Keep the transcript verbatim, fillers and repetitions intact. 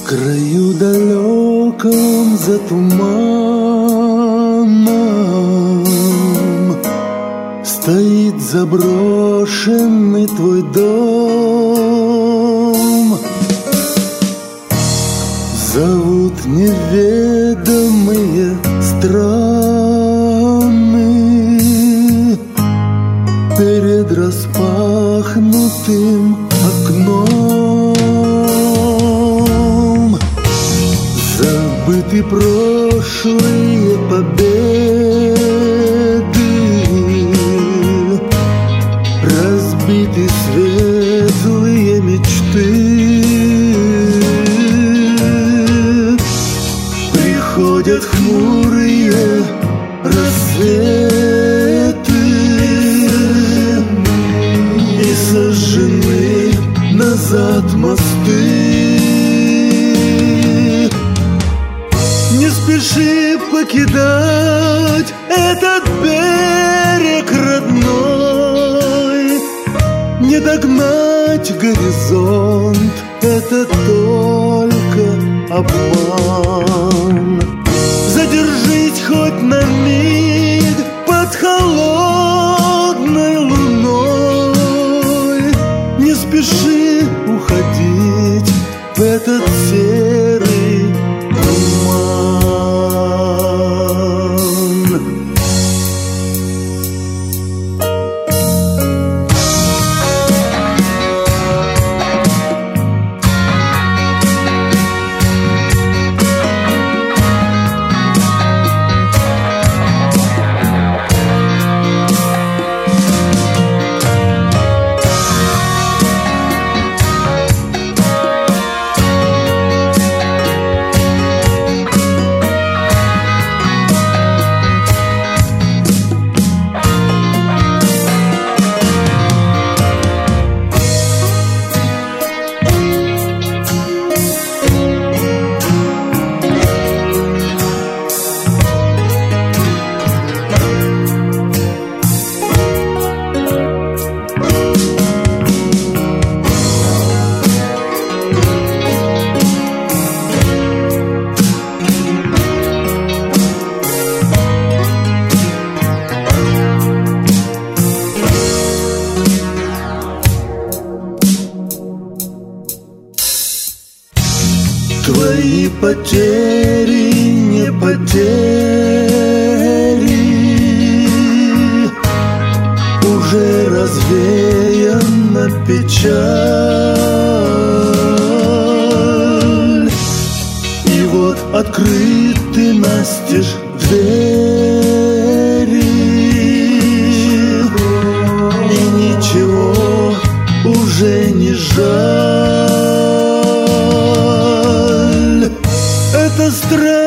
краю далеком за туманом стоит заброшенный твой дом. Зовут неведомые страны перед распахнутым окном. Забыты прошлые победы, разбиты светлые мечты. Приходят хмурые рассветы и сожжены назад мосты. Не спеши покидать этот берег родной, не догнать горизонт — это только обман. Задержись хоть на миг под холодной луной, не спеши уходить в этот серый туман. Твои потери не потери, уже развеяна печаль. И вот открыты настежь двери, и ничего уже не жаль. Это страх.